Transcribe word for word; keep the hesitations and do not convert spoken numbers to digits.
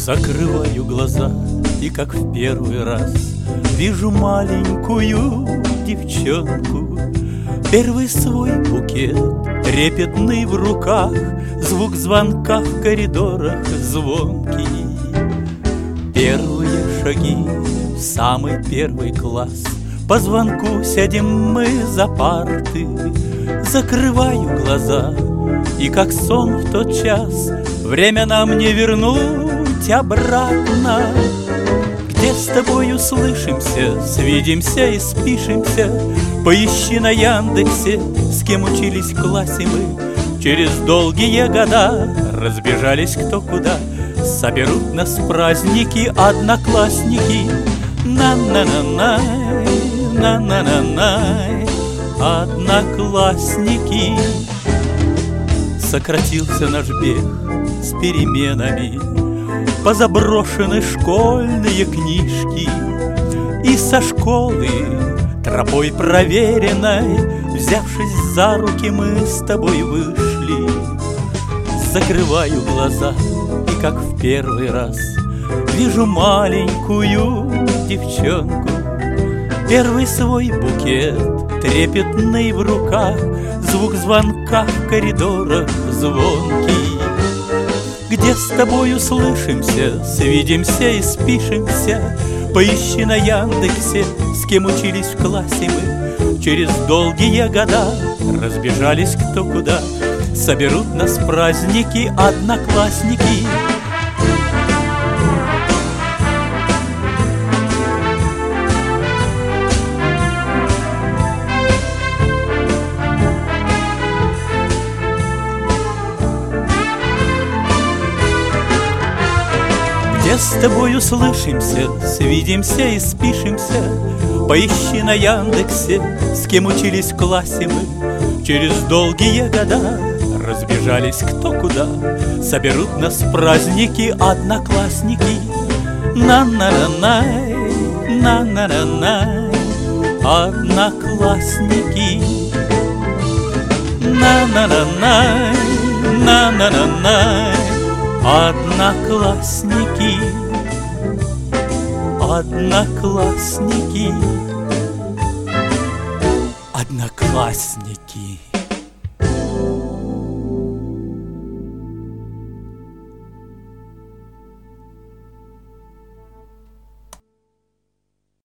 Закрываю глаза и, как в первый раз, вижу маленькую девчонку. Первый свой букет, трепетный в руках, звук звонка в коридорах звонкий. Первые шаги в самый первый класс, по звонку сядем мы за парты. Закрываю глаза, и как сон в тот час время нам не вернуть обратно. Где с тобою слышимся, свидимся и спишемся. Поищи на Яндексе, с кем учились в классе мы. Через долгие года разбежались кто куда. Соберут нас праздники одноклассники. На-на-на-най, на-на-на-най, одноклассники. Сократился наш бег с переменами, позаброшены школьные книжки. И со школы тропой проверенной, взявшись за руки, мы с тобой вышли. Закрываю глаза и, как в первый раз, вижу маленькую девчонку. Первый свой букет, трепетный в руках, звук звонка в коридорах звонкий. Где с тобою слышимся, свидимся и спишемся. Поищи на Яндексе, с кем учились в классе мы. Через долгие года разбежались кто куда. Соберут нас праздники одноклассники. Где с тобою слышимся, свидимся и спишемся. Поищи на Яндексе, с кем учились в классе мы. Через долгие года разбежались кто куда. Соберут нас праздники одноклассники. На-на-на-най, на-на-на-най, одноклассники. На-на-на-най, на-на-на-най, одноклассники. Одноклассники. Одноклассники.